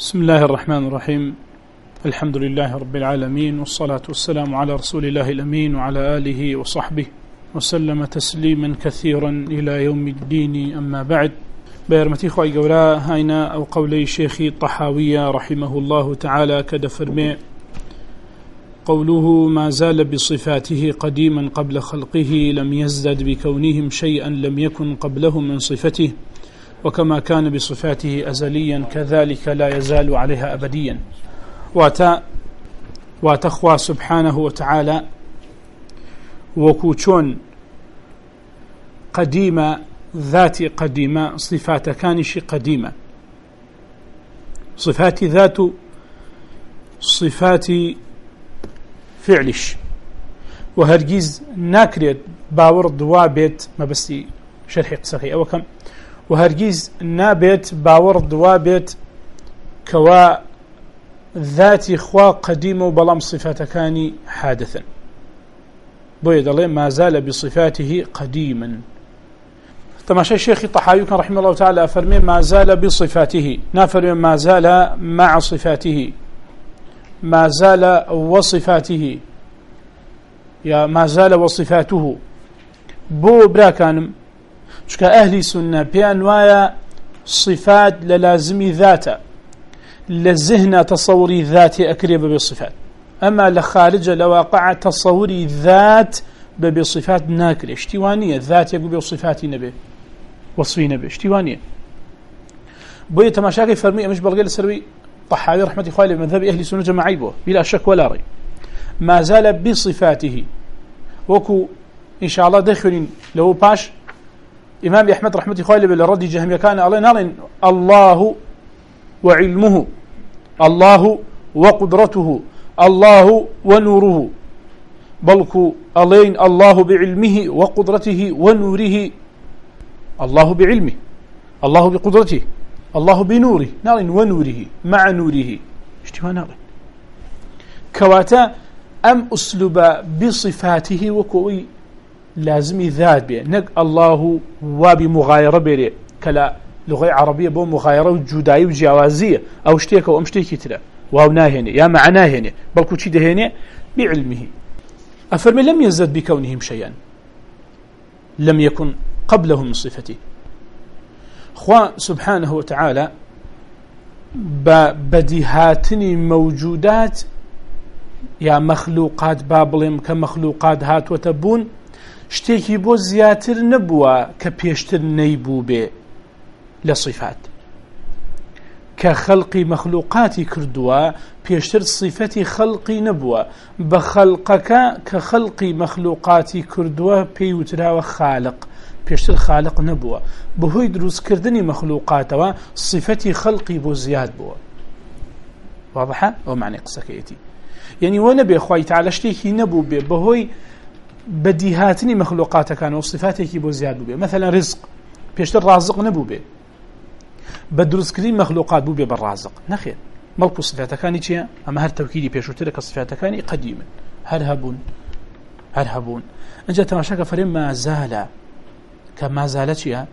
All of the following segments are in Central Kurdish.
بسم الله الرحمن الرحيم. الحمد لله رب العالمين، والصلاة والسلام على رسول الله الأمين وعلى آله وصحبه وسلم تسليما كثيرا إلى يوم الدين. أما بعد، بيرمتي خواهي قولا هاينا أو قولي شيخي الطحاوية رحمه الله تعالى كدفرمي قوله ما زال بصفاته قديما قبل خلقه لم يزدد بكونهم شيئا لم يكن قبله من صفته، وكما كان بصفاته أزليا كذلك لا يزال عليها أبديا. واتخوى سبحانه وتعالى وكوشون قديمة ذات قديمة، صفات كانش قديمة، صفات ذات صفات فعلش، وهرجيز ناكريت باور دوابت ما بس شرح قصخي أو كم، وهرجيز نابت باور دوابت كوا ذات خوا قديمة بلام صفات كاني حادثا. بويد الله ما زال بصفاته قديما. تماشى الشيخ الطحاوي كان رحمه الله تعالى فرمي ما زال بصفاته، نافر ما زال مع صفاته، ما زال وصفاته، يا ما زال وصفاته. بو براكانم شكا أهل سنة بيان وايا صفات للازمي ذاته، للذهن تصوري ذاتي أكريب بالصفات، أما لخارج لواقع تصوري ذات بصفات ناكري اشتوانية، ذات يقول بصفات نبي وصفي نبي اشتوانية. بوي تماشاكي فرمي مش بلغي لسروي طحاوي رحمة الله عليه مذهب أهل سنة جماعي بوه بلا شك ولا ريب، ما زال بصفاته. وكو إن شاء الله دخلين لو باش إمام أحمد رحمة الله عليه بالرد جهمي كان علينا الله وعلمه، الله وقدرته، الله ونوره، بلكو علين الله بعلمه وقدرته ونوره، الله بعلمه، الله بقدرته، الله بنوره، نار ونوره مع نوره اشتوى نار كواتا أم أسلوب بصفاته وكوي لازم ذات به نق الله وبمغايرة بره كلا لغة عربية بو مغايرة وجوداية وجوازية أو اشتيك أو امشتيك ترى واو ناهني يا معناه هنا بل كشيء هنا بعلمه. أفرمي لم يزدد بكونهم شيئا لم يكن قبلهم من صفته. خوا سبحانه وتعالى ببديهاتني موجودات يا مخلوقات بابلهم كمخلوقات هات وتبون شتيكي بو زياتر نبوة كبيشتر نيبو به لصفات كخلق مخلوقات كردوا بيشتر صفتي خلقي نبوة بخلقك كخلق مخلوقات كردوا بيوترا وخالق بيشتر خالق نبوة بهوي دروس كردني مخلوقات صفتي خلقي بو زياد بو. واضحة أو معنى قصكيتي يعني ونبي أخوي تعالى شتيكي نبو به بهوي بديهاتني مخلوقات كانوا وصفاتك بو زياد بو. مثلا رزق بيشتر رازق نبو به، بدرس كريم مخلوقات بو به بالرازق نخير ملكو صفات كاني تشيا اما هر توكيدي بيشوتلك صفات كاني قديما هرهبون انجا تماشاك فريم ما زال كما زالت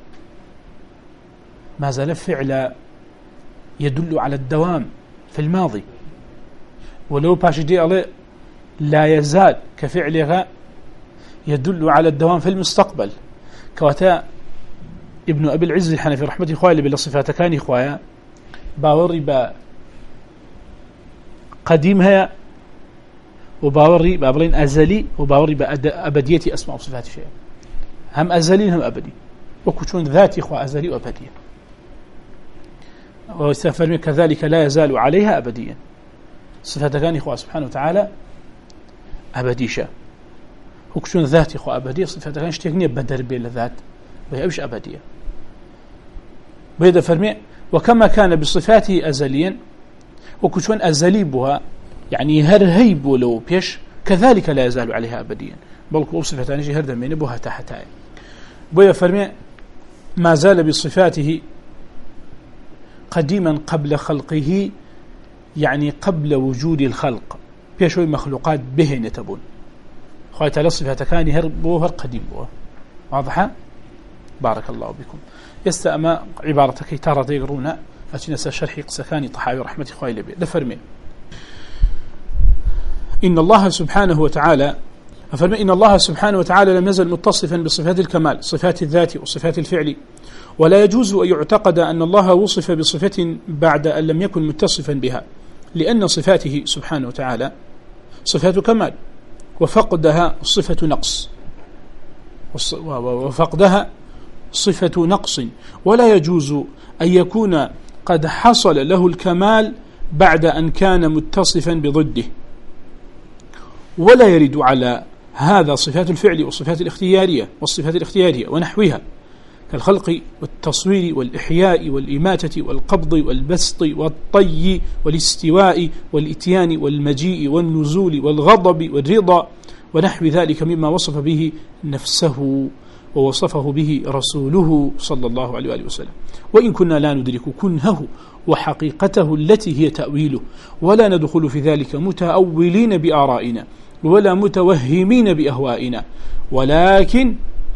ما زال فعل يدل على الدوام في الماضي، ولو باش دي عليه لا يزال كفعلها يدل على الدوام في المستقبل. كواتا ابن أبي العز الحنفي رحمة الله بلا صفات كان إخوايا باوري با قديم هيا وباوري بابلين أزلي وباوري بأبدية أسماء وصفات شيء، هم أزلي هم أبدي، وكتون ذات إخوة أزلي وأبدية. ويستفرمي كذلك لا يزال عليها أبديا. صفات كان إخوة سبحانه وتعالى أبديشة، وكتون ذات إخوة أبدية، صفات كان اشتغنية بدر بلا ذات وهي مش أبدية. بيد فرمي وكما كان بصفاته أزليا وكتون أزلي بها يعني هرهي بولو بيش كذلك لا يزال عليها أبديا، بل صفات نجي هردا من بها تحتها. بيد فرمي ما زال بصفاته قديما قبل خلقه يعني قبل وجود الخلق بيشوي مخلوقات به نتبون. خايت على صفات كان هر قديم بها. واضحة؟ بارك الله بكم. يستأمى عبارتك ترى يقرون أتنسى شرح قسكاني طحاوي رحمة إخوائي لبي دفرمي إن الله سبحانه وتعالى لم يزل متصفا بصفات الكمال صفات الذات وصفات الفعل، ولا يجوز أن يعتقد أن الله وصف بصفة بعد أن لم يكن متصفا بها، لأن صفاته سبحانه وتعالى صفات كمال، وفقدها صفة نقص، ولا يجوز أن يكون قد حصل له الكمال بعد أن كان متصفا بضده. ولا يرد على هذا صفات الفعل والصفات الاختيارية ونحوها كالخلق والتصوير والإحياء والإماتة والقبض والبسط والطي والاستواء والإتيان والمجيء والنزول والغضب والرضا ونحو ذلك مما وصف به نفسه ووصفه به رسوله صلى الله عليه وآله وسلم. وإن كنا لا ندرك كنهه وحقيقته التي هي تأويله، ولا ندخل في ذلك متأولين بآرائنا ولا متوهمين بأهوائنا، ولكن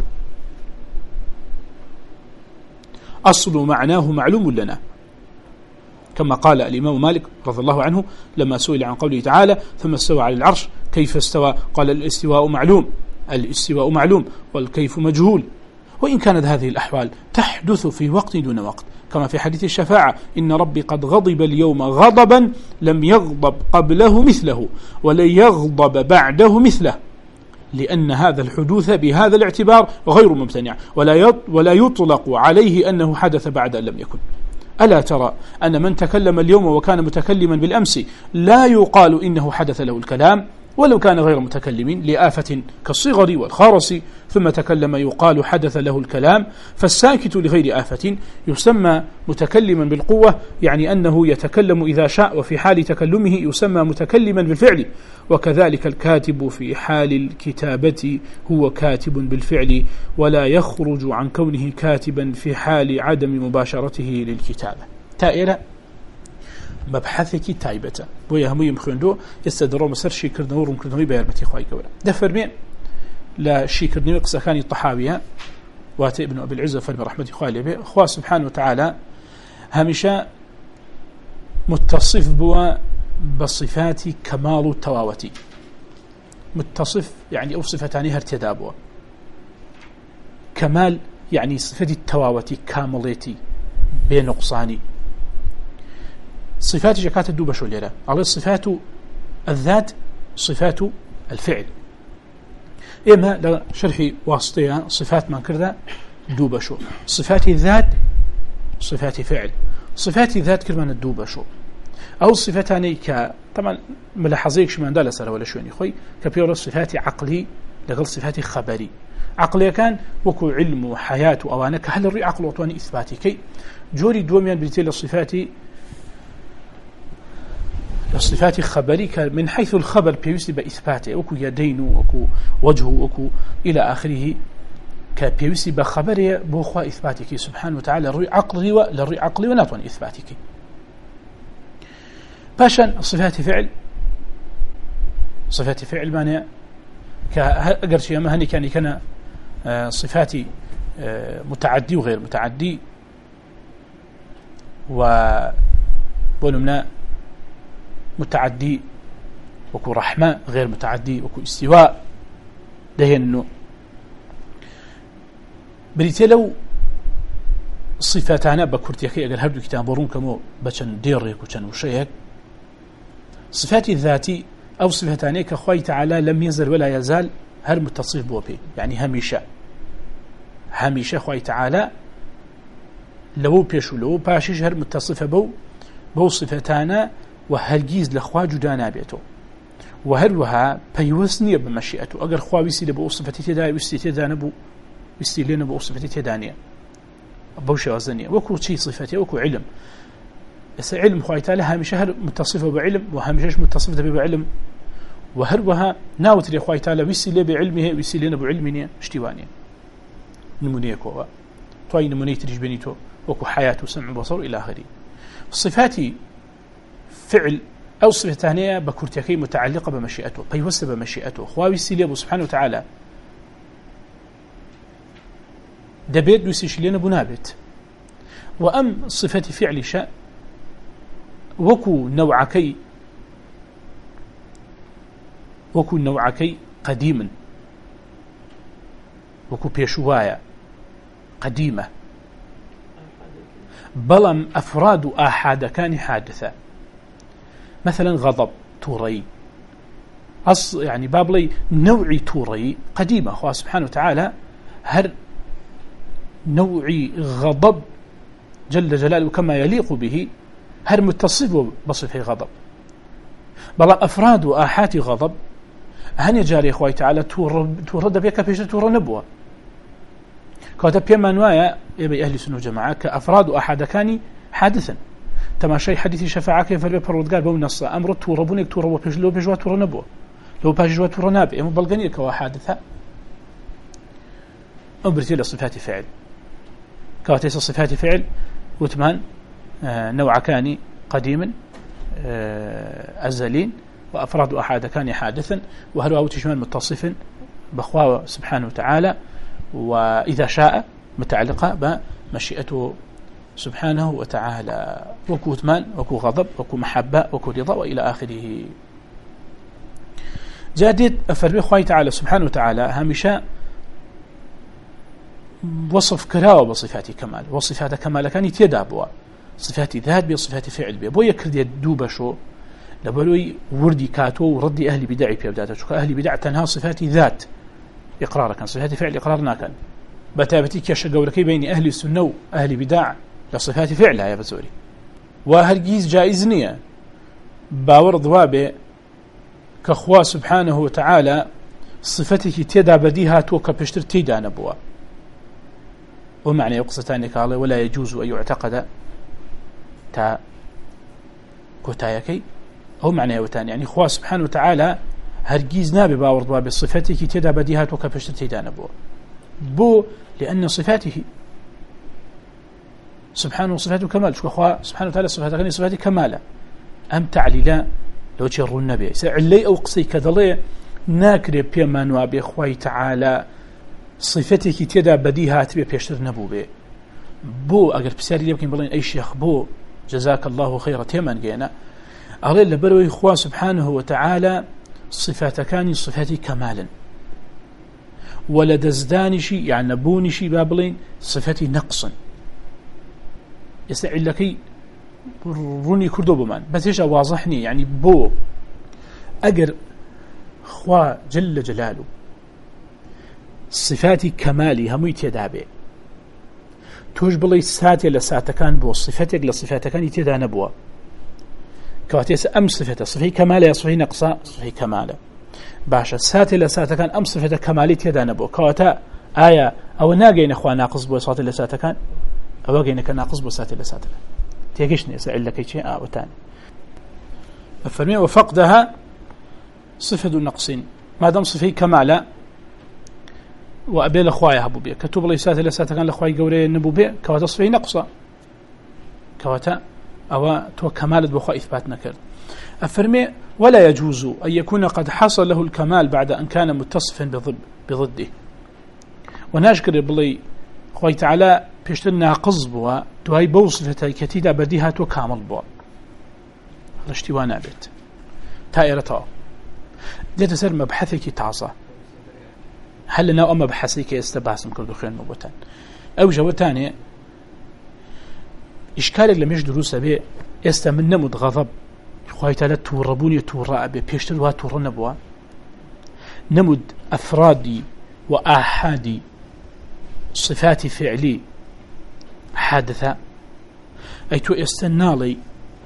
أصل معناه معلوم لنا، كما قال الإمام مالك رضي الله عنه لما سئل عن قوله تعالى ثم استوى على العرش كيف استوى؟ قال الاستواء معلوم والكيف مجهول. وإن كانت هذه الأحوال تحدث في وقت دون وقت، كما في حديث الشفاعة إن ربي قد غضب اليوم غضبا لم يغضب قبله مثله ولن يغضب بعده مثله، لأن هذا الحدوث بهذا الاعتبار غير ممتنع، ولا يطلق عليه أنه حدث بعد أن لم يكن. ألا ترى أن من تكلم اليوم وكان متكلما بالأمس لا يقال إنه حدث له الكلام ولو كان غير متكلم لآفة كالصغر والخرس، ثم تكلم يقال حدث له الكلام. فالساكت لغير آفة يسمى متكلما بالقوة، يعني أنه يتكلم إذا شاء، وفي حال تكلمه يسمى متكلما بالفعل. وكذلك الكاتب في حال الكتابة هو كاتب بالفعل، ولا يخرج عن كونه كاتبا في حال عدم مباشرته للكتابة. تائرة مبحثك تايبته بويا همو يمخندو يستدرو مسر شيكردنو رومكردنوی بيربتي خواهي كولا دفرمي لا شيكردنوی قسخاني الطحاوية واتي ابن أبي العزة فرمي رحمة خواهي لبي خواه سبحانه وتعالى همشا متصف بوا بصفات كمال التواوتي، متصف يعني أو صفتاني هرتدابوا، كمال يعني صفة التواوتي كاملتي بنقصاني. صفات جكات الدوبشو ليرا على صفات الذات صفات الفعل. إما لشرح واسطية صفات ما كردا دوبشو، صفات الذات صفات فعل، صفات الذات كرمان الدوبشو أو صفتاني طبعا ملاحظيك شمان دالة سر ولا شويني خوي كبيرو صفات عقلي لغل صفات خبري. عقلي كان وكو علم وحياة وأوانك هل الرئي عقل وطواني إثباتي كي جوري دوميان بلتي للصفات الصفات الخبرية من حيث الخبر بيوسي بإثباته وكو يدين وكو وجهه وكو إلى آخره كبيوسي بخبره بوخوا إثباتك سبحانه وتعالى الرئي عقلي وللرئي عقلي ونطوان إثباتك. باشا صفات فعل مانع كأقر شيء ما هني كان صفات متعدي وغير متعدي، ونمنا متعدي وكو رحمة غير متعدي وكو استواء دهنو بريتي لو صفاتانا بكورتيكي اگر هردو كتاب برون كمو بچن ديريك وچن وشيك صفات الذاتي او صفاتاني كخوي تعالى لم يزل ولا يزال هر متصف بوبي، يعني هميشه خوي تعالى لو بيشو لو باشش هر متصف بو صفاتانا وهرگیز لخوا جدا نابێتەوە وهروها پەیوەستنیە بە مەشیئەت و ئەگەر خوا ویستی لە بۆ صفەتی تێدا ویستی تێدا نەبوو ویستی لێ نەبوو صفەتی تێدا نییە بەو شێوازە نییە وەکو چی صفەتی وەکو علم. ئێستا علم خوای تەعالە هەمیشە هەر متصفە بعلم وهەمیشەش متصف دەبێ بعلم وهروها ناوترێ خوای تەعالە ویستی لێ بعلمی هەیە ویستی لێ نەبوو علمی نییە شتیوانیە نمونەیەکەوە توای نمونەی تریش بێنیتۆ وەکو حیات و سمع و بەصەر إلى آخره. صفاتی فعل أو صفة ثانية بكورتيكي متعلقة بمشيئته بيوسب بمشيئته خواوي سيليبو سبحانه وتعالى دبيت دوسيش لنا بنابت. وأم صفة فعل شاء وكو نوعكي قديما وكو بيشوايا قديمة بلم أفراد آحاد كان حادثة مثلا غضب توري يعني بابلي نوعي توري قديمة الله سبحانه وتعالى هر نوعي غضب جل جلاله كما يليق به هر متصف بصفه غضب بلا أفراد وآحات غضب هني جاري أخوي تعالى تورد بيك بيش تور نبوة كاتب بيما نوايا يبي أهل سنة جماعة كأفراد وآحاد كاني حادثا تما شيء حديث شفاعة كيف اللي بردقار بونص أمر توربونك تورب بيش لو بيجوا تور نبوة لو بيجوا تور ناب إما بلغني كوا حادثة أمرتي لصفات فعل كاتيس صفات فعل وثمان نوع كاني قديما أزلين وأفراد أحد كان حادثا وهل هو تشمل متصف بخواه سبحانه وتعالى وإذا شاء متعلقة بمشيئته سبحانه وتعالى وكو ثمان وكو غضب وكو محبة وكو رضا وإلى آخره جاديد أفرمي خواه تعالى سبحانه وتعالى همشاء وصف كراوة بصفات كمال وصفات كمال كان يتدابوا صفات ذات بصفات فعل بي بو يكرد دوبشو لبلوي وردي كاتو وردي أهل بدعي بيبداته شو أهل بدع تنها صفات ذات إقرار كان صفات فعل إقرارنا كان بتابتي كيش قولكي بين أهل السنة وأهل بدع لصفات فعلها يا بزوري وهرجيز جائز نية باور ضوابه كخوا سبحانه وتعالى صفتك تدا بديها توك بشتر تيدا نبوه ومعنى يقصتان قال ولا يجوز أن يعتقد تا كوتايكي هو معنى يوتان يعني خوا سبحانه وتعالى هرجيز نابي باور ضوابه صفتك تدا بديها توك بشتر تيدا نبوه بو لأن صفاته سبحانه وصفاته كمال شو أخوة سبحانه وتعالى صفاته كمالة أم تعليلا لو تشروا النبي سأعلي أو قصي كذلي ناكري بيما نوابي أخوة تعالى صفتك تدا بديهات بيشتر نبو بي بو أقر بساري يمكن بلين أي شيخ بو جزاك الله خيرا تيمان جينا أغير لبروي أخوة سبحانه وتعالى صفاتكاني صفاتي كمالا ولا دزدانشي يعني نبونشي بابلين صفتي نقصا يستعيل لكي روني كردو بمان بس إيش واضحني يعني بو أجر خوا جل جلاله صفاتي كمالي هم يتدابي توج بلي ساتي لساتكان بو صفتك لصفاتكان يتدا نبوه كواتيس أم صفة كمالة يا صفة نقصة صفة كمالة باشا ساتي لساتكان أم صفة كمالي يتدا نبوه كواتا آية أو ناقين إخوان ناقص بو ساتي لساتكان أو قينك ناقص بو ساتي لساتكان تيجيشني أسأل لك شيء وتاني الفرمية وفقدها صفة النقص ما دام صفة كمالة وأبي لأخويا هبو بيه كتب لي ساتي لساتكان لأخويا قوري نبو بيه كواتا صفة نقصة كواتا أو تو كمالة بخوا إثبات نكر الفرمي ولا يجوز أن يكون قد حصل له الكمال بعد أن كان متصفا بضده ونشكر بلي خوي تعالى بيشتنا قصبوا تهي بوصفة كتيدة بديها تو كامل بوا هذا اشتوانا بيت تائرة ديت سر مبحثك تعصى هل لنا أما بحثك يستباسم كل خير مبوتان أو جوتاني إشكالك لم يجد دروسه بي يستمن نمد غضب خوي تعالى توربوني تورا أبي بيشتلوا تورنا بوا نمد أفرادي وآحادي صفات فعلي حادثة أي تو استنالي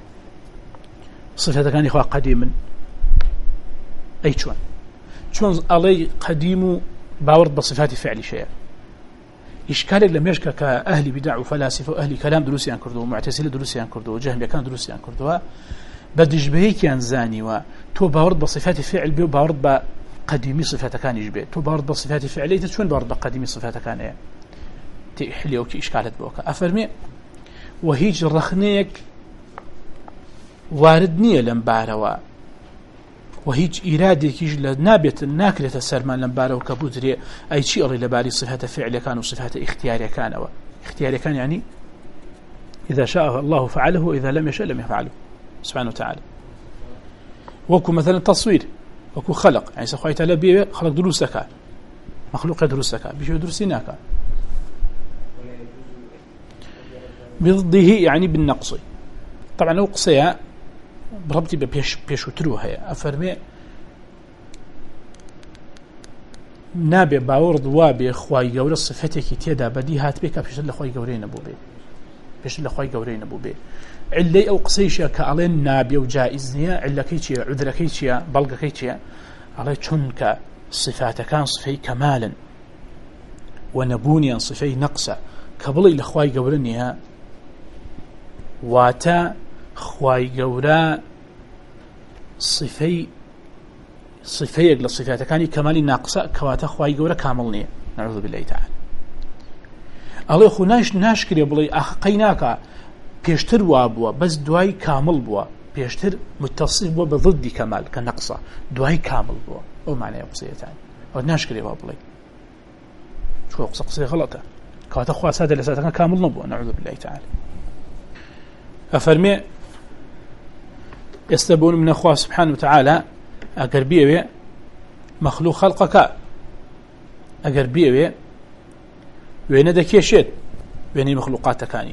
صفات كان إخوة قديما أي شون علي قديم باورد بصفات فعلي شيء إشكالك لم يشكى كأهل بدع وفلاسفة وأهل كلام دروسي عن كردو ومعتزلة دروسي عن كردو وجهم كان دروسي عن كردو بدج بهيك كان زاني وتو باورد بصفات فعل بيو باورد بقديمي صفات كان يجبه تو باورد بصفات فعلية شون باورد بقديمي صفات كان إيه تحلي وكي إشكالات بوكا أفرمي وهيج رخنيك واردنية لنباروا وهيج إرادك يجل نابت ناكلة السرمان لنباروا كبودري أي شيء اللي لباري صفات فعل كان وصفات اختياري كان اختياري كان يعني إذا شاء الله فعله وإذا لم يشاء لم يفعله سبحانه وتعالى وكو مثلا تصوير وكو خلق يعني سخوي تعالى بيه خلق دروسك مخلوق دروسك بيشو درسيناك بضده يعني بالنقص طبعا لو قصيها بربطي بيشو تروها أفرمي نابێ باوەڕ وا بێ خوای گەورە صفەتێکی تێدا بەدی هات بێ کە پێشتر لە خوای گەورەی نەبوو بێ پێشتر لە خوای گەورەی نەبوو بێ علەی ئەو قسەیشە کە ئەڵێن نابێ و جائز نییە علەکەی چییە عودرەکەی چییە بەڵگەکەی چییە ئەڵێ چونکە صفاتەکان صفەی کەمالن و نەبوونیان صفەی نەقسە کە بڵێ لە خوای گەورە نییە واتە خوای گەورە صفەیەک لە صفاتەکانی کەمالی ناقسە کەواتە خوای گەورە کامڵ نییە نعوذ بالله تعالى ئەڵێ خو ناشکرێ بڵێ ئەحقەی ناکە پێشتر وا بووە بەس دوای کامڵ بووە پێشتر متصف بووە بە ضدی کەمال کە نەقسە دوای کامڵ بووە ئەو معنای قسەیەتان ئەو ناشکرێ وا بڵێ چۆ قسەی غەڵەتە کەواتە خوا سادە لە ساتەکان کامڵ نەبووە نعوذ بالله تعالى ئەفەرمێ ئێستا بۆ منە خوا سبحانه وتعالى ئەگەر بیەوێ مەخلوق خەڵقەکە ئەگەر بیەوێ وێنە دەکێشێت وێنەی مەخلوقاتەکانی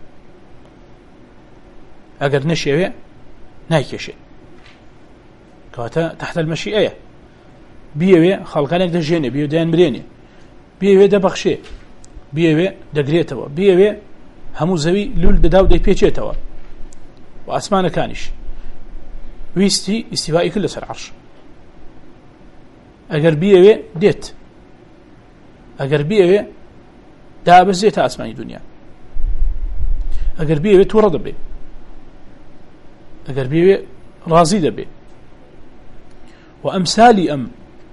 ئەگەر نەشێوێ نایکێشێت کەواتە تحت المەشیئەیە بیەوێ خەڵکانێک دەژێنێ بیەوێ دەیان برێنێ بیەوێ دەبەخشێ بیەوێ دەگرێتەوە بیەوێ هەموو زەوی لول دەدا و دەیپێچێتەوە و ئاسمانەکانیش ویستی ئیستیوایی کرد لەسەر عەرش ئەگەر بیەوێ دێت ئەگەر بیەوێ دابەزێتە ئاسمانی دنیا ئەگەر بیەوێ تووڕە دەبێ ئەگەر بیەوێ ڕازی دەبێ و ئەمسالی ئەم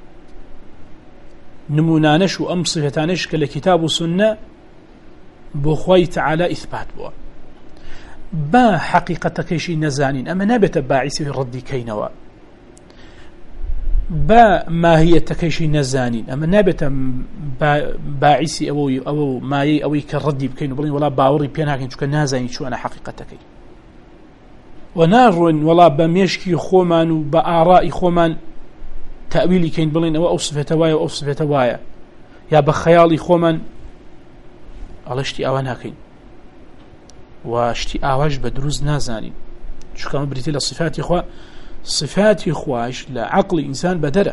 نمونانەش و ئەم صفەتانەش کە لە کتاب و سنە بۆ خوای تەعالە ئیثبات بووە با حقیقەتەکەیشی نەزانین ئەمە نابێتە باعیسی ڕەدی کەینەوە با ماهیەتەکەیشی نەزانین ئەمە نابێتە باعیسی ئەوە مایەی ئەوەی کە ڕەدی بکەین و بڵین وەڵا باوەڕی پێ ناکەین چونکە نازانین چۆنە حقیقەتەکەی و ناڕۆین وەڵا بە مێشکی خۆمان و بە ئاڕای خۆمان تەویلی کەین بڵین ئەوە ئەو صفەتە وایە و ئەو صفەتە وایە یا بە خەیاڵی خۆمان ئەڵێ شتی ئەوە ناکەین و شتی ئاواش بە دروست نازانین چونکە ئەمە بریتێ لە صفاتی خوا صفاتی خواش لە عەقڵی ئینسان بەدەرە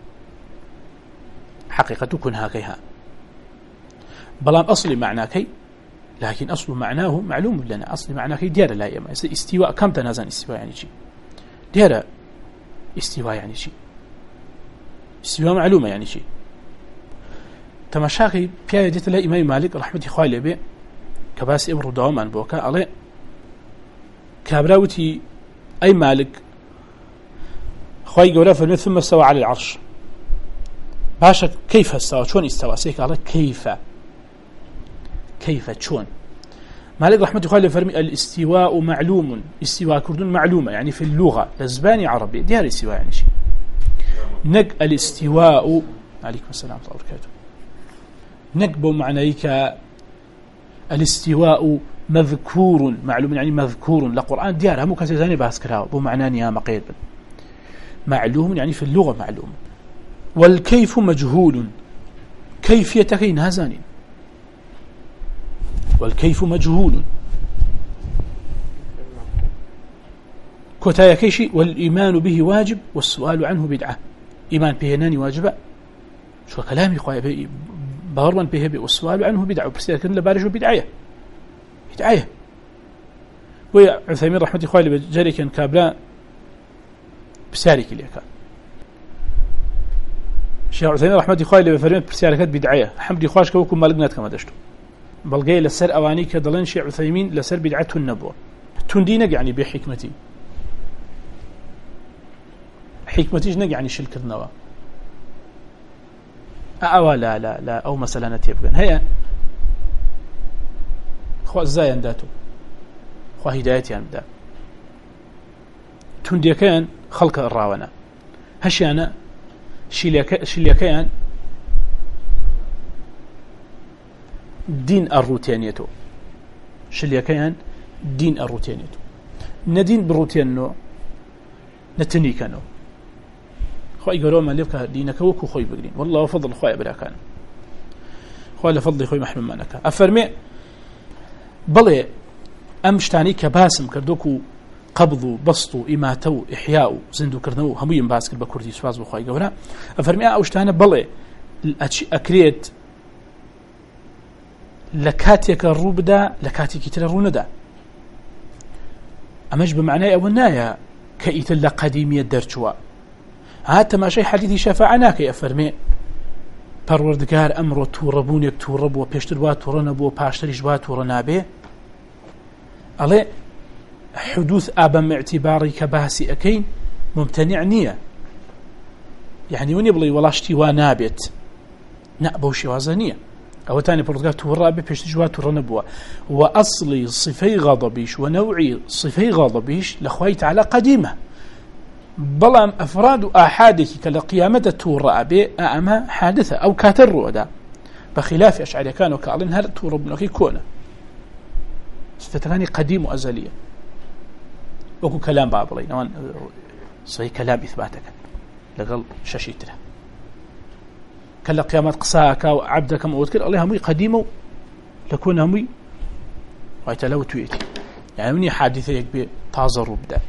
حقیقەت و کونهاکەیها بەڵام ئەسڵی معناکەی لكن أصل معناه معلوم لنا أصل معناه ديار لا يما استواء كم تنازن استواء يعني شيء ديار استواء يعني شيء استواء معلومة يعني شيء تماشاقي بيا ديت لا إمام مالك رحمة الله عليه به كباس إبر دوما بوكا عليه كابراوتي أي مالك خوي جورا فمن ثم استوى على العرش باشا كيف استوى شلون استوى سيك على كيف شلون مالك رحمة الله عليه فرمي الاستواء معلوم استواء كردون معلومة يعني في اللغة لزباني عربي ديار استواء يعني شيء نق الاستواء عليكم السلام ورحمة الله وبركاته نقبو معنايك الاستواء مذكور معلوم يعني مذكور لقرآن ديار همو كاتزاني بحث كراو بو معناني هاما قيد معلوم يعني في اللغة معلوم والكيف مجهول كيفيتك نازانين والكيف مجهول كتايا كيشي والإيمان به واجب والسؤال عنه بدعة إيمان به ناني واجبة شو كلامي خويا بارمان به والسؤال عنه بدعة وبرسيل كن لبارج بدعية ويا عثيمين رحمة الله عليه جاري كان كابلا بسالك ليك شيخ عثيمين رحمة الله عليه بفرمي برسالكات بدعية حمد خواش كوكم مالقنات كما دشتو بلغي لسر أواني كدلن شيخ عثيمين لسر بدعته النبوة تندينك يعني بحكمتي حكمتيش نق يعني شلك النوى لا أو مثلا نتيبقن هيا خوا ازاي انداتو خوا هدايتي اندا تندي كان خلق الراونا هشيانا شليكيان دين الروتينيتو شليكيان دين الروتينيتو ندين بروتينو نتني كانوا خوي قالوا ما ليبك دينك وكو خوي بقرين والله فضل خوي بلا كان خوي لفضل خوي محمد مانك أفرمي بلي أمشتاني كباسم كردوكو قبض بسط إماتو إحياء زندو كردنو همين باس كرب كردي سواز بخوي قولا أفرمي أوشتاني بلي أكريت لكاتيك الروبدا لكاتيك تلروندا أمش بمعنى أولنايا كأيت لقديمية درجوا هات ما شيء حديثي شفاعناك يا فرمي پروردگار أمر توربونك تورب وبيشتر واتورنبو وباشتريش واتورنابه على حدوث أبم اعتباري كباسي أكين ممتنع نية يعني ونبلي ولاشتي ونابت نأبوشي وازنية أو تاني بردقات تورابي بيشتريش واتورنبو وأصلي صفي غضبيش ونوعي صفي غضبيش لخويت على قديمة بلام أفراد أحادك كالقيامة تورابي أما حادثة أو كاتر رودا بخلاف أشعري كانوا كألين هل توربنا كي كونا ستتغاني قديم وأزلية وكو كلام بابلي نوان صحيح كلام إثباتك لقل شاشيتنا كلا قيامات قصاك وعبدك موتكر الله همي قديمه لكون همي ويتلو تويتي يعني مني حادثة يكبي تازر وبدأ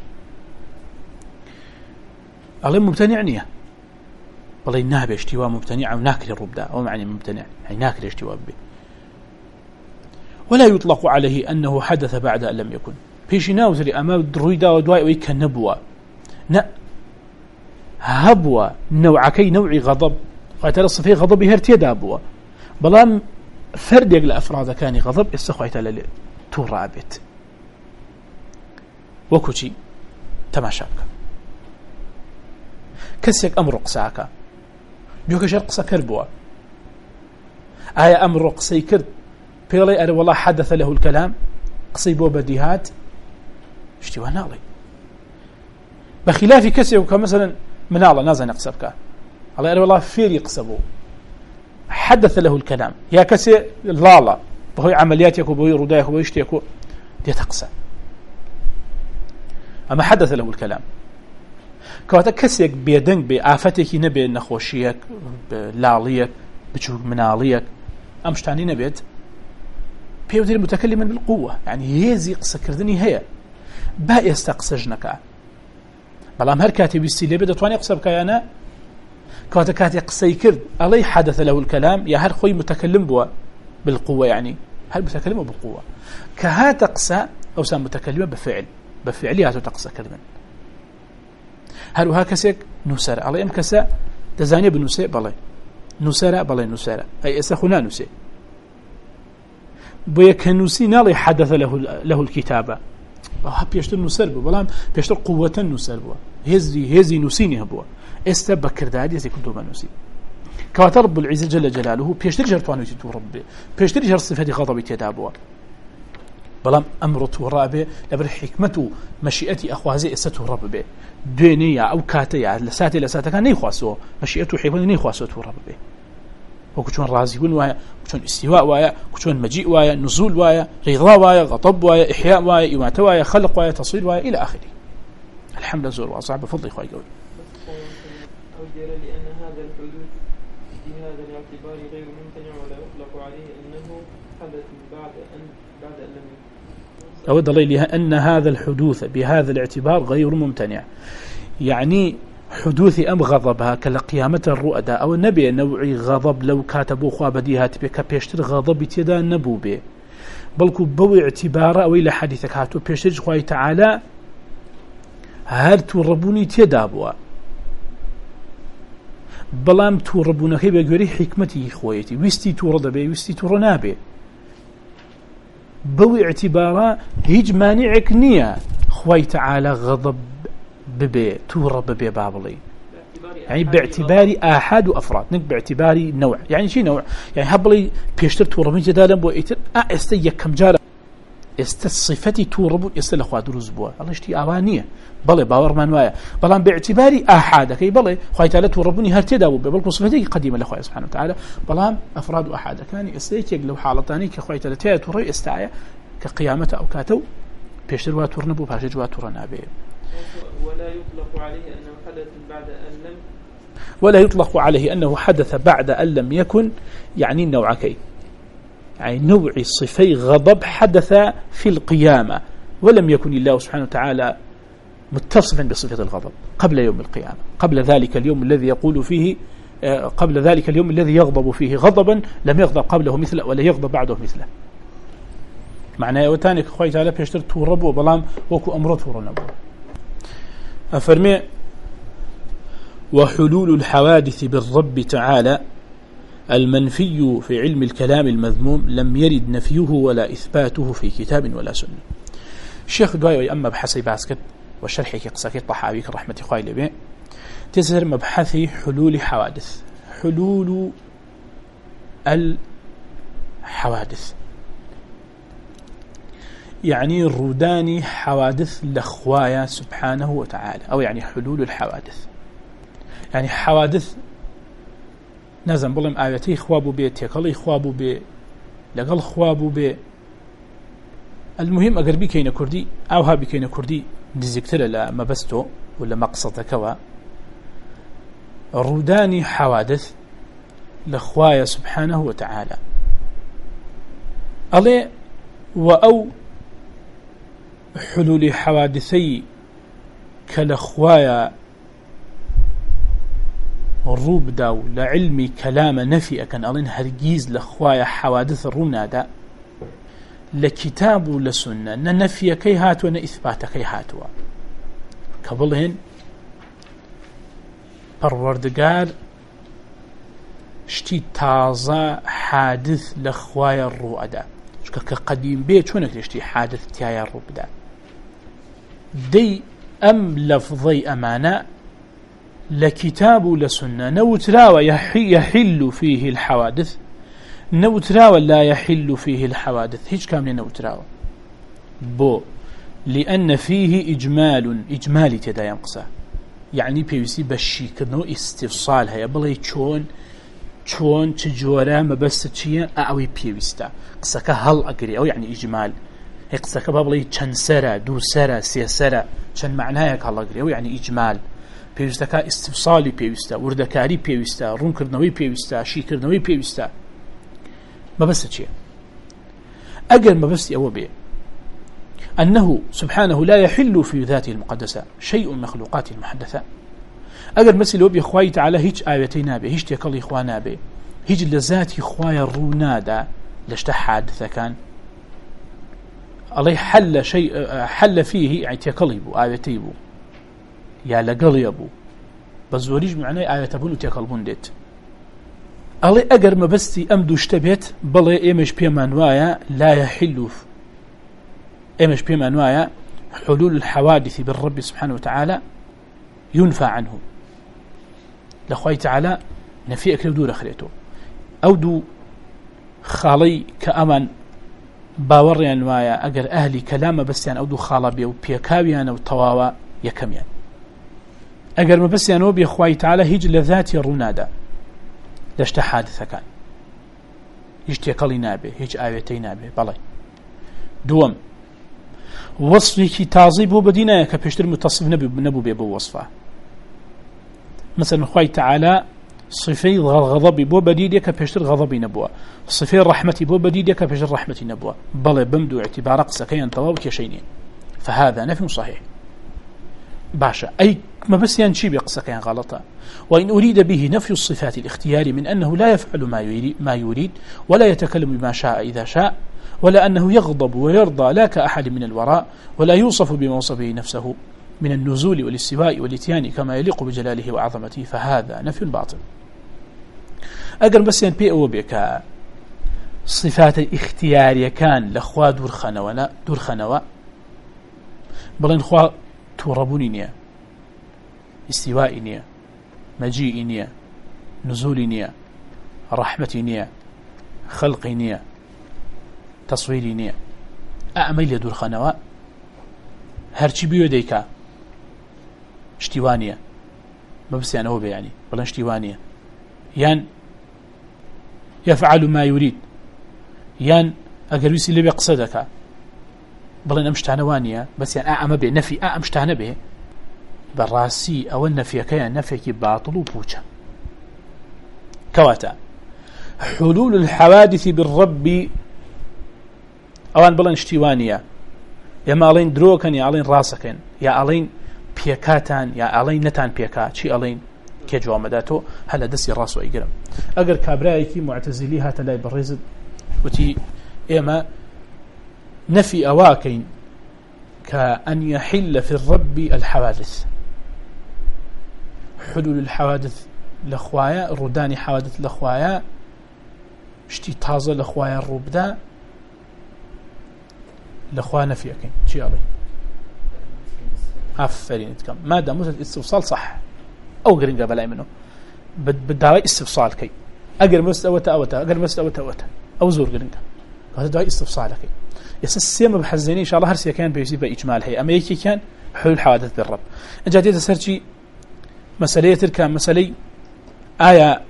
الله ممتنع نية والله نابي اشتواء ممتنع وناكل الربدا أو معني ممتنع يعني ناكل اشتواء به ولا يطلق عليه أنه حدث بعد أن لم يكن فيش ناوزري أمام الدرويدة ودواء ويكنبوا نا هبوا نوعكي نوع غضب قايت الصفي غضب هرتي دابوا بلام فرد يقل أفراد كان غضب استخويت على تورابت وكوشي تماشاك كسيك أمر قساك جوك شر قسا كربوا أمر قسي كرب بيلي أنا والله حدث له الكلام قسي بو بديهات اشتوى نالي بخلاف كسيك كمثلا من الله نازل نقصبك الله أنا والله فيري قسبو حدث له الكلام يا كسي لالا بهوي عملياتك وبهوي ردايك وبهوي اشتيك دي تقسى أما حدث له الكلام كواتا كسيك بيدنك بآفتك نبي نخوشيك لاليك بتشوك مناليك أمشتاني نبيت بيودي متكلما بالقوة يعني يزي قصة كردني هي باقي استقسجنك بلام هر كاتب السيلي بدأ تواني قصبك أنا كواتا كاتي قصي كرد ألي حدث له الكلام يا هر خوي متكلم بوا بالقوة يعني هل متكلمه بالقوة كهات قصة أو سام متكلمة بفعلياته تقصى كردن هل وها كسيك نسرة على أم كسا تزاني بنساء بلي نسرة بلي نسرة أي أسخنا نساء بيكنوسي نالي حدث له الكتابة بيشتر نسر بوا بلام بيشتر قوة نسر بوا هزي نسيني هبوا استبكر دادي زي كنتو بنسي كواتر رب العزة جل جلاله بيشتر جرتوانو تتو ربي بيشتر جر صفة غضب تدابوا بلام أمرته رابع لبر حكمته مشيئتي أخوازي استو رب به دنيا أو كاتيا لساتي كان نيخواسو مشيئته حكمته نيخواسو رب به وكتون رازقون وايا كتون استواء وايا كتون مجيء وايا نزول وايا رضا وايا غضب وايا إحياء وايا إماتة وايا خلق وايا تصوير وايا إلى آخره الحمد لله زور وأصعب بفضل إخوائي قول لأن هذا الحدوث بهذا الاعتبار غير ممتنع ولا يطلق عليه أنه حدث بعد أن لم يكن أود الله أن هذا الحدوث بهذا الاعتبار غير ممتنع يعني حدوث أم غضبها كالقيامة الرؤدة أو النبي نوعي غضب لو كاتبوا خوابديهات بك بيشتر غضب تيدا نبو به بلكو بو اعتبار أو إلى حديثك هاتو بيشتر خواه تعالى هل توربوني تيدا بوا بلام توربونك بيقولي حكمتي خويتي ويستي تورد بي ويستي تورنا بي بو اعتبارا هيج مانعك نية خواه تعالى غضب ببي تورب ببي بابلي يعني باعتبار آحاد وأفراد نك باعتبار نوع يعني شي نوع يعني هبلي بيشتر توربين جدالا بو ايتر استي كم جارة صفتي تورب يستل اخوات دروز بوا الله اشتي اوانيه بلى باور من وايا بلان باعتبار احاد كي بلى خويت له توربني هرتي داو بل صفتي قديمه لاخويا سبحانه وتعالى بلان افراد احاد كان استيك لو حالتاني كخويت له توري استعيا كقيامته او كاتو بيشتر واتور نبو باشج واتور نابي. ولا يطلق عليه أنه حدث بعد أن لم ولا يطلق عليه أنه حدث بعد أن لم يكن، يعني نوعكي، يعني نوع صفي غضب حدث في القيامة ولم يكن الله سبحانه وتعالى متصفا بصفة الغضب قبل يوم القيامة، قبل ذلك اليوم الذي يقول فيه قبل ذلك اليوم الذي يغضب فيه غضبا لم يغضب قبله مثله ولا يغضب بعده مثله. معناه وتانك خوي تعالى بيشتر توربوا بلام وكو أمره تورنبوا. أفرمي وحلول الحوادث بالرب تعالى المنفي في علم الكلام المذموم لم يرد نفيه ولا إثباته في كتاب ولا سنة. الشيخ دواي أما بحثي باسكت وشرحي قصاكي طحاوي رحمة خوي لبي تسهر مبحثي حلول حوادث، حلول الحوادث يعني روداني حوادث لخوايا سبحانه وتعالى، أو يعني حلول الحوادث يعني حوادث نازم بلهم آياتي خوابوا بي تيكالي خوابوا بي لقل خوابوا بي. المهم أقر بي كينا كردي أو ها بي كينا كردي نزيكتر لما بستو ولا مقصدك روداني حوادث لخوايا سبحانه وتعالى ألي وأو حلول حوادثي كالخوايا الروب داو لعلمي كلام نفي أكن ألين هرجيز لخوايا حوادث الرونادا لكتاب لسنة ننفي كي هاتوا نإثبات كي هاتوا كبلهن پروردگار شتي تازة حادث لخوايا الرؤدا كقديم بيت شونك لشتي حادث تيايا الرؤدا دي أم لفظي أمانة لكتاب لسنة نوتراوى يحل فيه الحوادث نوتراوى لا يحل فيه الحوادث هيج كامل نوتراوى بو لأن فيه إجمالي تدا ينقصه يعني بيوسي بشي كنو استفصال هيا بلي چون تجورا مبست چيا أعوي بيوستا قصك هل أقري أو يعني إجمال هي قصك بلي چن سرا دو سرا سي سرا چن معناها هل أقري أو يعني إجمال بيوستكا استفصالي بيوستا وردكاري بيوستا رونكرنوي بيوستا شيكرنوي بيوستا مبست چيا أقر مبستي أو بيه أنه سبحانه لا يحل في ذاته المقدسة شيء من مخلوقاته المحدثة. أجر مثل وبي خواي تعالى هيج آياتي نابي هيج تيكالي خوا نابي هيج لذاتي خواي الرونادا لشتا حادثة كان الله حل شيء حل فيه يعني تيكالي بو آياتي بو يا لقلي بو بزوريج معناه آيات بو تيكالبون ديت الله أجر مبستي أمدو اشتبت بلي إيمش بيمانوايا لا يحل إيمش بيمانوايا حلول الحوادث بالرب سبحانه وتعالى ينفى عنه لخوي تعالى نفي أكل دور أخريته أو دو خالي كأمن باوري أنوايا أجر أهلي كلام بس يعني أو دو خالبي أو بيكاويان أو طواوا يكميان أجر ما بس يعني وبي خوي تعالى هيج لذاتي الرنادا لشت حادثة كان يشتيقلي نابي هيج آيتي نابي بلاي دوم وصفي تعظيب هو بدينا كبشتر متصف نبو بيبو وصفه مثلا خوي تعالى صفي غضب بو بديد كبشتر غضبي نبوه صفي الرحمة بو بديد كبشتر رحمة نبوه بل بمدو اعتبار قسكين طواوك يشينين فهذا نفي صحيح باشا أي ما بس ينشي بقسكين غلطة وإن أريد به نفي الصفات الاختياري من أنه لا يفعل ما يريد ولا يتكلم بما شاء إذا شاء ولا أنه يغضب ويرضى لا كأحد من الوراء ولا يوصف بما وصفه نفسه من النزول والاستواء والاتيان كما يليق بجلاله وعظمته فهذا نفي باطل أقر بس ينبي أو بك صفات الاختيارية كان لأخوة دور خنوة بلين أخوة توربوني نيا استواء نيا مجيء نيا نزول نيا رحمة نيا خلق نيا تصويري نية أعمل يدور خنوة هرشي بيو ديكا اشتوانية ما بس يعني هو يعني ولا اشتوانية يان يفعل ما يريد يان أقرويسي اللي بيقصدك بڵێن ئەم شتانە وانە بەسییان ئەمە بێ نەفی ئەم شتانە بێ بەڕاستی ئەوە نەفیەکەیان نەفێکی باتڵ و پوچە کەواتە حلول الحوادث بالرب ئەوان بڵێن شتیوانە ئێمە ئەڵێن درۆکەن یا ئەڵێن ڕاستەکەن یا ئەڵێن پێکاتان یا ئەڵێن نەتان پێکا چی ئەڵێن کێ جوامەدا تۆ هەلە دەستی ڕاست و ئەیگرم ئەگەر کابرایەکی معتەزیلی هاتە لای بەڕێزت وتی ئێمە نفي أواكين كأن يحل في الرب الحوادث حلول الحوادث لخوايا رداني حوادث لخوايا شتي تازة لخوايا الروبدا لخوا نفي أكين شي علي عفرين تكم ما دام الاستفصال صح أو قرين قبل منه بالدعوة استفصال كي أقر مستوى أقر مستوى أو زور قرين هذا دعوة استفصال كي يسسيما بحزيني إن شاء الله هرسي كان بيجيب إجمال هي أما يكي كان حلول الحوادث بالرب إن جديد سرتي مسألة تلك مسألة آية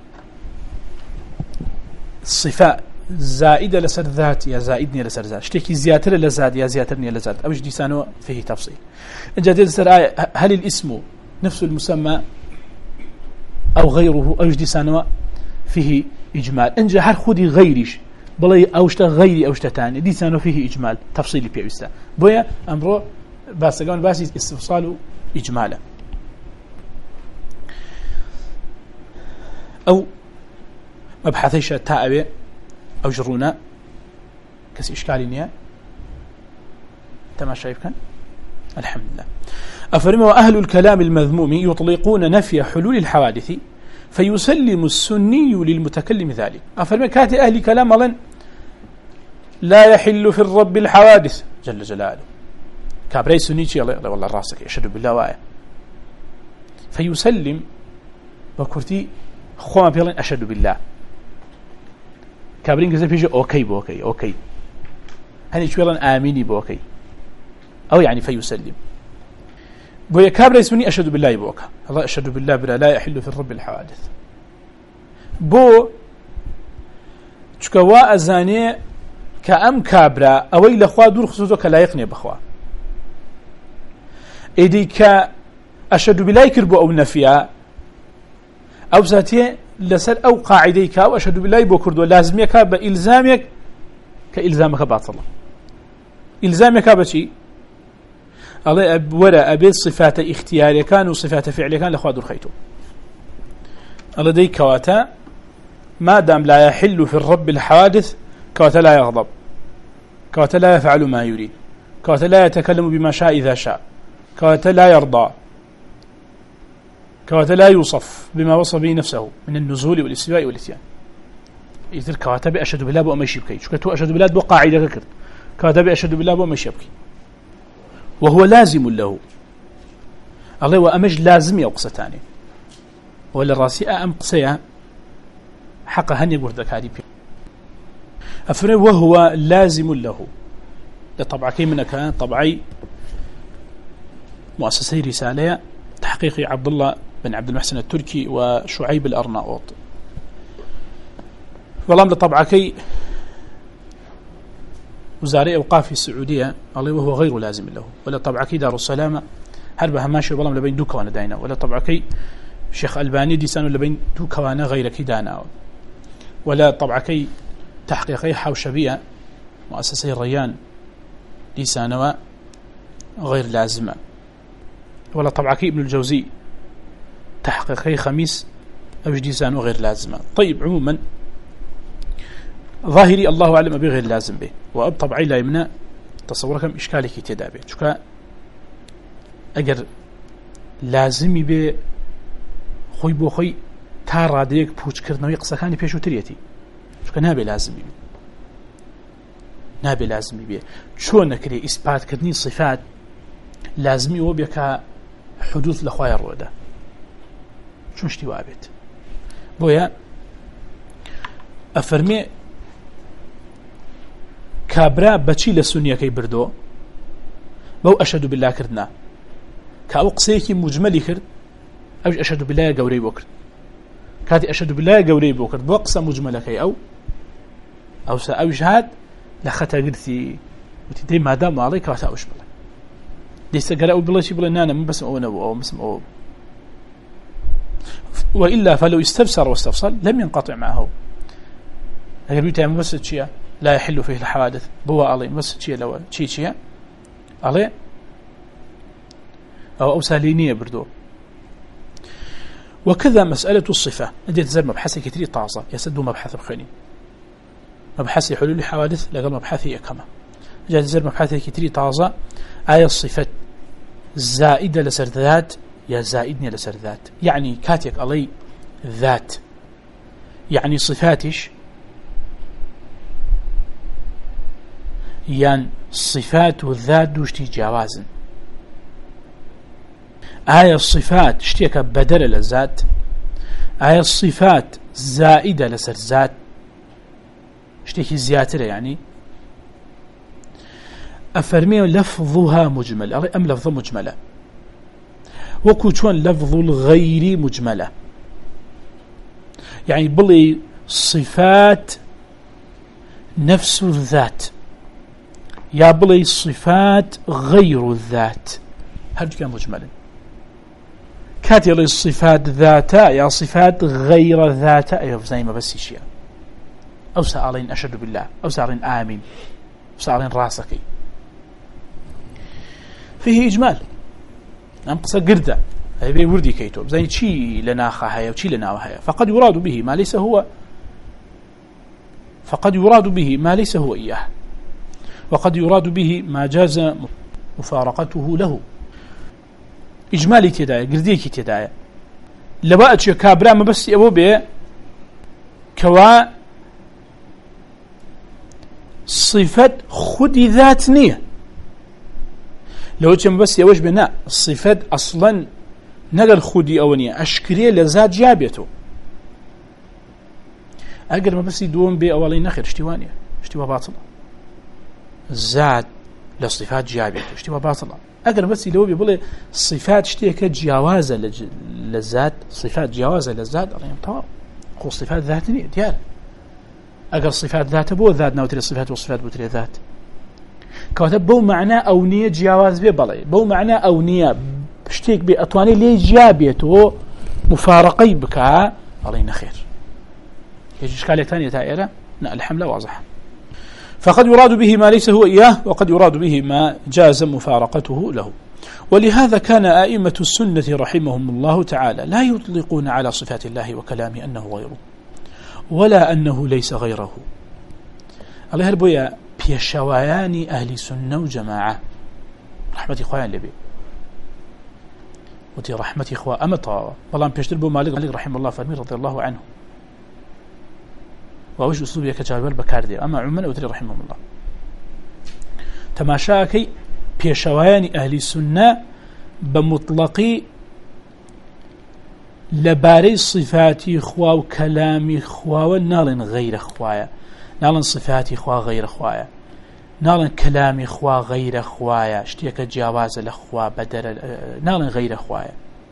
صفاء زائدة لسر ذات يا زائدني لسر ذات اشتكي زياتر لزاد يا زياترني لزاد أوش ديسانو فيه تفصيل إن جديد سر آية هل الاسم نفس المسمى أو غيره أوش ديسانو فيه إجمال إن جهر خودي غيريش بڵێ ئەوشتە غەیری ئەوشتەتانە دیسانۆ فيه ئیجمال تەفسیلی پێویستە بۆیە ئەمڕۆ باسەکان باسی ئیستیفصال و ئیجمالە ئەو مەبحەثەیشە تا ئەوێ ئەو ژڕوونە کەسی ئیشکالی نییە تەماشای بکەن الحمد لله أفرموا أهل الكلام المذموم يطلقون نفي حلول الحوادث فيسلم السني للمتكلم ذلك أفرموا كاتي أهل كلام أظن لا يحل في الرب الحوادث جل جلاله كابري سنيتي الله والله راسك يشهد بالله وايا فيسلم وكرتي خوما بيلين أشهد بالله كابرين قزل بيجي أوكي بوكي أوكي هني شويلان آميني بوكي أو يعني فيسلم بويا كابري سني أشهد بالله بوكا الله أشهد بالله بلا لا يحل في الرب الحوادث بو چکوا أزاني كأم كابرا أوي لخوا دور خصوصا كلا يقني بخوا إيدي كأشهد بالله كربو أو نفيا أو ذاتي لسر أو قاعديك أو أشهد بالله بكردو لازميك بإلزامك كإلزامك باطل إلزامك بشي الله ورا أبي صفات اختياري كان وصفات فعلي كان لخوا دور خيتو الله دي كواتا ما دام لا يحل في الرب الحوادث كواتا لا يغضب كواتا لا يفعل ما يريد كواتا لا يتكلم بما شاء إذا شاء كواتا لا يرضى كواتا لا يوصف بما وصف به نفسه من النزول والاستواء والاتيان إذن كواتا بأشهد بالله بو أمشي بكي شكتو أشهد بالله بو قاعدة كرد كواتا بأشهد بالله بو أمشي بكي وهو لازم له الله وأمج لازم يقصتاني ولا راسي أم قصيا حق هني قرد كاري أفرم وهو لازم له لطبعا كي من كان طبعي مؤسسي رسالة تحقيق عبد الله بن عبد المحسن التركي وشعيب الأرناؤوط والله لطبعا كي وزارة أوقاف السعودية الله وهو غير لازم له ولا طبعا كي دار السلامة هربها ماشي والله لبين دو كوانا داينا ولا طبعا كي شيخ ألباني ديسانو لبين دو كوانا غير كي دانا ولا طبعا كي تحقيقي حوشبية مؤسسي الريان ديسانو غير لازمة ولا طبعا كي ابن الجوزي تحقيقي خميس أو ديسانو غير لازمة طيب عموما ظاهري الله أعلم أبي غير لازم به وأب طبعي لا يمنع تصوركم إشكالك تدابه شكا أجر لازمي به خوي بو خوي تارا ديك بوش كرنوي قصكاني بيشو تريتي شكا نابي لازمي به نابي لازمي به شو نكري إثبات كرني صفات لازمي وبيك حدوث لخوايا الرودة شو اشتوابت بويا أفرمي كابرا بچی لە سنیەکەی بردۆ بەو ئەشهد بالله کردنا کە ئەو قسەیەکی مجمەلی کرد ئەوش ئەشهد بالله گەورەی بۆ کرد کاتی ئەشهد بالله گەورەی بۆ کرد بۆ قسە مجمەلەکەی ئەوش هات لە خەتەگرتی وتدي ما دام عليك وتأوش بله ليس قرأوا بالله شيء بله نانا من بسم أو مسم أو وإلا فلو استفسر واستفصل لم ينقطع معه. أقول بيتها مبسط شيء لا يحل فيه الحوادث بوا علي مبسط شيء لو شيء عليه أو سالينية بردو. وكذا مسألة الصفة أدي تزال مبحث كثير طازة يسدوا مبحث بخيني مبحث حلول الحوادث لقل مبحثي كما جاء تزال مبحث كثير طازة آية الصفة زائدة لسر ذات يا زائدني لسر ذات يعني كاتك علي ذات يعني صفاتش يعني صفات والذات دوشتي جوازن آية الصفات اشتيك بدل للذات آية الصفات زائدة لسر ذات اشتيك زياترة يعني أفرمي لفظها مجمل أم لفظ مجملة وكوشون لفظ الغير مجملة يعني بلي صفات نفس الذات يا بلي صفات غير الذات هرج كان مجملا كاتي لي الصفات ذاتا يا صفات غير ذاتا أيوه زي ما بس شيء أو سألين أشهد بالله أو سألين آمين أو سألين راسكي فيه إجمال أم قصة قردة هذا وردي كيتوب زي شيء لناخا هيا وشيء لناوها هيا فقد يراد به ما ليس هو إياه وقد يراد به ما جاز مفارقته له. إجمالي تداية قرديكي تداية لبقى شيء كابرا ما بس أبو بيه كوا صفة خدي ذات نية لو كان بس يوش بناء الصفات أصلا نقل خدي أونية أشكرية لذات جابته أقل ما بس يدوم بي أولين نخير اشتوانية اشتوا باطلة الزاد لصفات جابته اشتوا باطلة أقل بس لو بيقول صفات اشتيك جوازة للذات صفات جوازة للذات الله يمتوى خو صفات ذاتنية ديال أقل صفات ذات بو ذات نوتري الصفات والصفات بوتري ذات كاتب بو معنى أو نية جواز بي بلاي بو معنى أو نية بشتيك بأطواني لي جابيته مفارقي بكا علينا خير يجي إشكالية ثانية تائرة لا الحملة واضحة. فقد يراد به ما ليس هو إياه وقد يراد به ما جاز مفارقته له. ولهذا كان آئمة السنة رحمهم الله تعالى لا يطلقون على صفات الله وكلامه أنه غيره ولا أنه ليس غيره. الله هربويا بيشوایان أهل سنة وجماعة رحمة إخوان لبي وتي رحمة إخوة أمطا والله بيشتر بو مالك رحمه الله فرمي رضي الله عنه ووش أسلوبي كجابر بكاردي أما عمان أوتري رحمه الله تماشاكي بيشوایان أهل السنة بمطلقي لباري صفات إخوة وكلام إخوة ونال غير إخوة نالن صفات إخوة غير إخوة نالن كلام إخوة غير إخوة اشتيك جواز الإخوة بدل نالن غير إخوة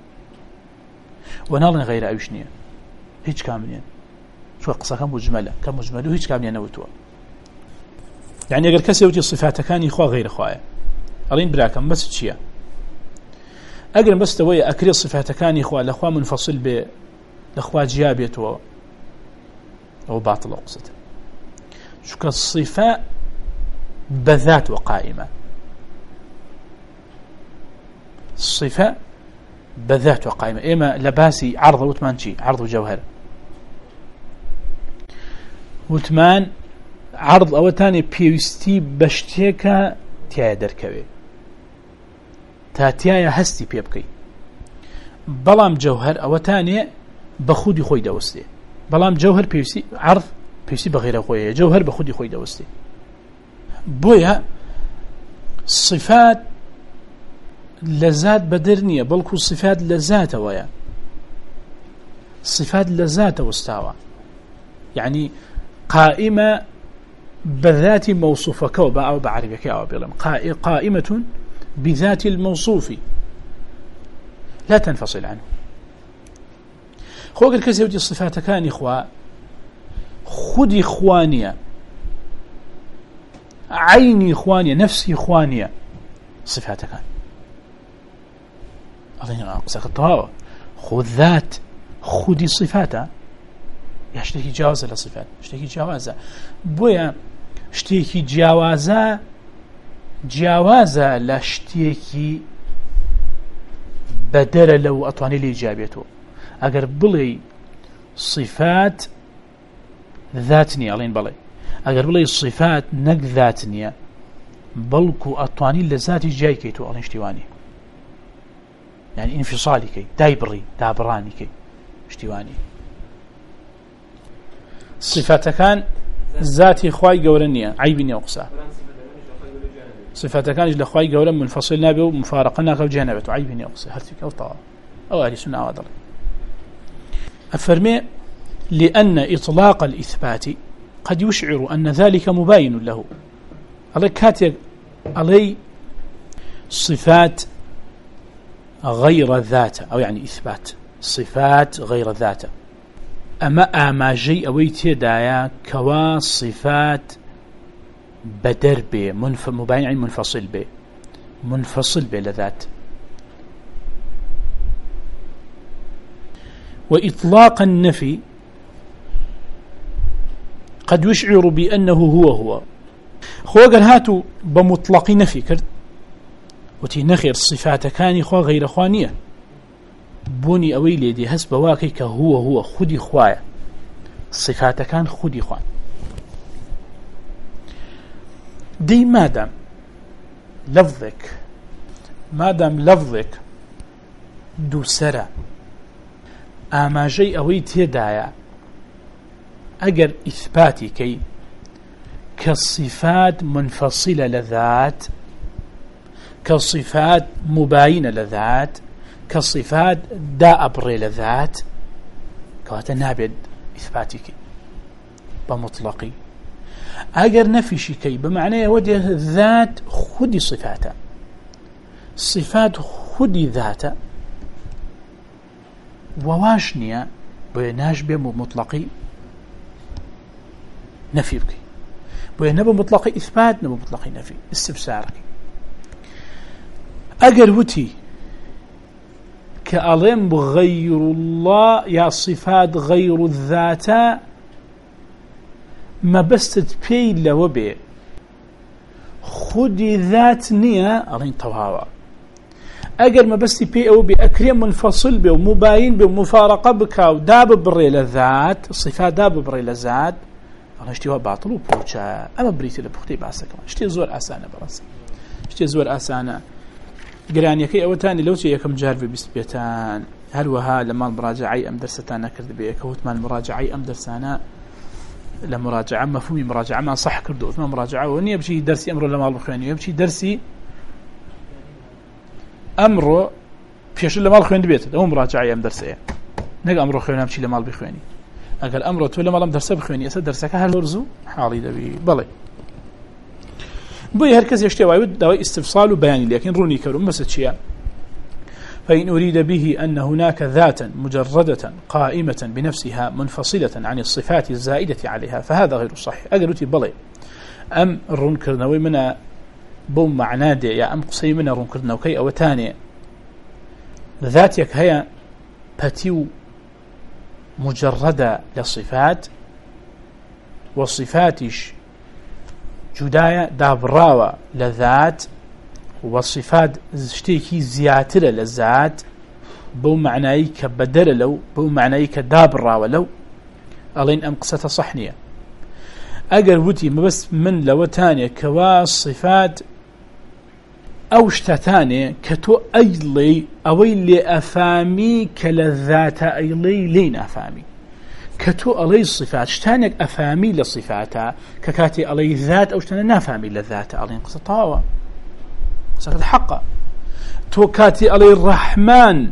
ونالن غير أوشنية هيج كاملين شو قصة كم مجملة وهيج كاملين نوتوا يعني أقل كسي وتي الصفات كان إخوة غير إخوة أرين براكم بس تشيا أقل بس توي أكري الصفات كان إخوة الأخوة منفصل بالأخوة جيابية أو باطل أقصد شو كالصفة بذات وقائمة الصفة بذات وقائمة إما لباسي عرض وثمان عرض وجوهر وثمان عرض أو تاني بيوستي بشتيكا تيادر كوي تاتيايا هستي بيبكي بلام جوهر أو تاني بخودي خوي دوستي بلام جوهر بيوستي عرض بيوستي بغير خوي جوهر بخودي خوي دوستي بويا صفات لذات بدرنية بلكو صفات لذات ويا صفات لذات واستوى يعني قائمة بذات موصوفة كوبا أو بعربك أو بلم قائمة بذات الموصوف لا تنفصل عنه خوك الكسيوتي الصفات كان إخوة خذ إخوانية عيني خوانية نفسي خوانية صفات كان أظن أقصى الطهارة خذ ذات خذي صفاتها يشتكي جاوزة لصفات يشتكي جوازة بويا اشتكي جوازة لاشتكي بدل لو أطواني لي إجابته أقر بلي صفات ذاتني ألين بلي أقر بلي صفات نق ذاتني بلكو أطواني لذاتي جاي كيتو ألين اشتواني يعني انفصالي كي دايبري دابراني كي اشتواني صفات كان ذاتي خواي قولنيا عيبني أقصى صفات كان لخواي قولا منفصل نابي ومفارقنا كو جانبته عيبني أقصى هرتك أو طاوة أو أهل سنة وادر أفرمي لأن إطلاق الإثبات قد يشعر أن ذلك مباين له علي كاتب علي صفات غير ذات أو يعني إثبات صفات غير ذات أما جي أويتي دايا كوا صفات بدر به مباين يعني منفصل به لذات وإطلاق النفي قد يشعر بأنه هو خو قال هاتو بمطلق نفي كرد وتي نخير الصفات كان خو غير خوانية بوني أويلي دي هسب واكي كهو خدي خوايا الصفات كان خدي خوان دي مادام لفظك دو سرا اما جي اوي تيدايا اگر اثباتي كي كالصفات منفصلة لذات كالصفات مباينة لذات كالصفات دا أبري لذات كواتا نابد إثباتي كي بمطلقي اگر نفي كي بمعنى ودي ذات خدي صفاتا صفات خدي ذاتا وواشنيا بيناش بمطلقي نفي بكي بينبو مطلقي إثبات نبو مطلقي نفي استفسارك اگر وتي كألم غير الله يا صفات غير الذات ما بستت بي لوبي خدي ذات نية أرين طواوا أجر ما بستي بي أو بأكريم منفصل به ومباين به ومفارقة بك وداب بري لذات الصفات داب بري لذات أنا اشتوى باطل وبروشا أما بريتي لبختي باسا كمان اشتي زور أسانة براسا اشتي زور أسانة قراني كي أو تاني لو تي يكم جاربي بسبيتان هل وها لما المراجعي أم درستان أكرد بيك وثمان المراجعي أم درسانا لمراجعة مفهومي مراجعة ما صح كردو ثمان مراجعة وني يبشي درسي أمره لما البخواني يبشي درسي أمره فيش لما الخواني بيت هو مراجعة أم درسي نقا أمره خواني أمشي لما البخواني أقل أمره تولى ما لم درسه بخواني أسد درسك هل ورزو حالي دبي بلي بوي هركز يشتوى يود دواء استفصال وبياني لكن روني كرم بس تشيا فإن أريد به أن هناك ذاتا مجردة قائمة بنفسها منفصلة عن الصفات الزائدة عليها فهذا غير صحيح أقلتي بلي أم الرنكرنوي من بوم معنادي يا أم قصي من الرنكرنوكي أو تاني ذاتك هي باتيو مجردة للصفات والصفاتش جداية دابراوة لذات والصفات اشتيكي زياتر للذات بو معناي كبدل لو بو معناي كدابراوة لو ألين أم قصة صحنية أقل وتي مبس من لو تانية كوا الصفات أو شتاتانية كتو أيلي أويلي أفامي كلذات أيلي لين أفامي كتو ألي الصفات شتانك أفامي لصفاتها ككاتي ألي ذات أو شتانا نافامي للذات ألين قصة طاوة قصة الحق تو كاتي ألي الرحمن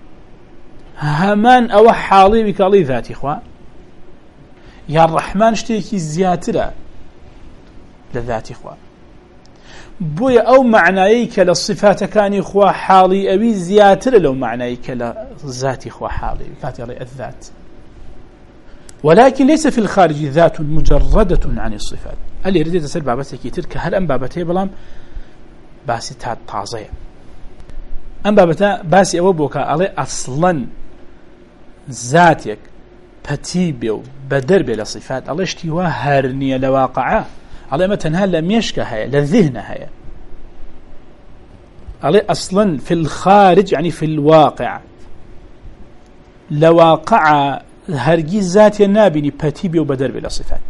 همان أو حالي بك ألي ذاتي إخوة يا الرحمن شتيكي زياترة للذات إخوة بويا أو معنايك للصفات كان إخوة حالي أبي زياترة لو معنايك للذات إخوة حالي كاتي ألي الذات ولكن ليس في الخارج ذات مجردة عن الصفات. اللي يريد تسأل بابتك تلك هل أم بابتها بلام باسي تازية أم بابتها باسي أوبوك علي أصلا ذاتك بتيبيو بدربي لصفات الله اشتوا هرنية لواقعه على ما تنها لم يشكى هيا للذهن هيا علي أصلا في الخارج يعني في الواقع لواقع هرگیز ذاتي نابني بتيبي وبدر بلا صفات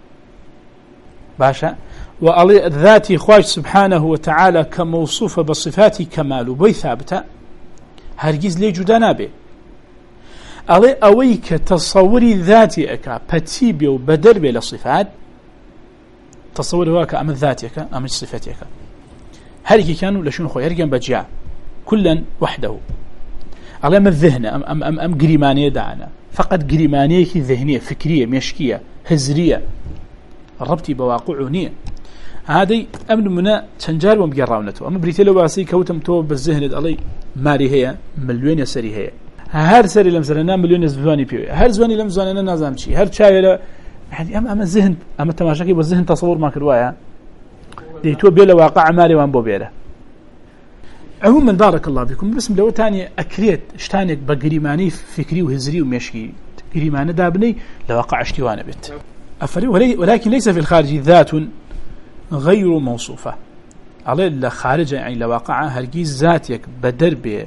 باشا وعلي ذاتي خواج سبحانه وتعالى كموصوفة بصفات كمال وبي ثابتة هرگیز لي جدا نابي علي اويك تصوري ذاتي اكا بتيبي وبدر بلا صفات تصوري هو كأم ذاتي اكا أم صفاتي اكا هرگي كانوا لشون خوي هرگي بجاء كلا وحده على ما الذهن أم قريمانية دعنا فقط قريمانية ذهنية فكرية مشكية هزرية الربطي بواقعونية هذه أمن منا تنجار ومقراونته أما بريتي لو باسي كوتم تو بالذهن علي ماري هي مليون يسري هي هر سري لمسرنا مليون زباني بيو هر زباني لمزاننا نازم شي هر شاي يعني أما الذهن أما التماشاكي بالذهن تصور ما كروايا ديتو بيلا واقع ماري وان بو بيلا عموما بارك الله فيكم بسم لو تاني أكريت اشتانك بقريماني فكري وهزري ومشكي قريمان دابني لواقع اشتوانا بيت أفري ولكن ليس في الخارج ذات غير موصوفة على اللي خارج يعني لواقع هرقيز ذاتك بدربه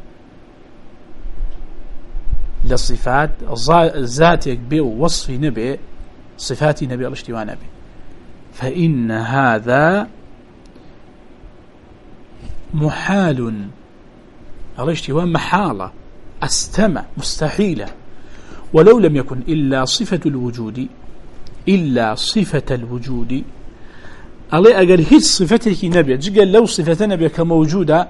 للصفات ذاتك به وصف نبي صفات نبي الله اشتوانا به فإن هذا محال على اشتواء محالة أستمع مستحيلة ولو لم يكن إلا صفة الوجود علي أقل هيت صفتك نبي جقل لو صفة نبي كموجودة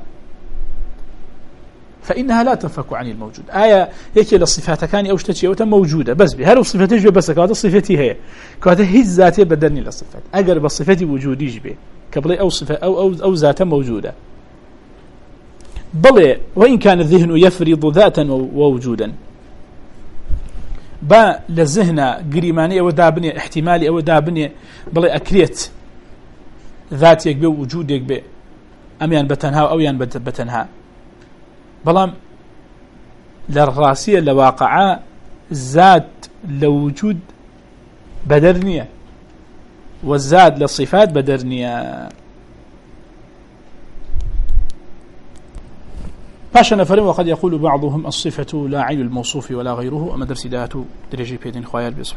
فإنها لا تنفك عن الموجود آية هيك للصفات كان أوشتشي أو موجودة بس بها لو صفتي بس كهذا صفتي هي كهذا هي ذاتي بدلني للصفات أقل بصفتي وجودي جبه قبل أو صفة أو ذات موجودة بل وإن كان الذهن يفرض ذاتا ووجودا با للذهن قريماني أو دابني احتمالي أو دابني بل أكريت ذات يكبه وجود يكبه أميان بتنها أو يان بتنها بلام للراسية لواقعة ذات لوجود بدرنية والزاد للصفات بدرنية باشا نفرم وقد يقول بعضهم الصفة لا عين الموصوف ولا غيره أما درس داتو درجي بيدين خوايا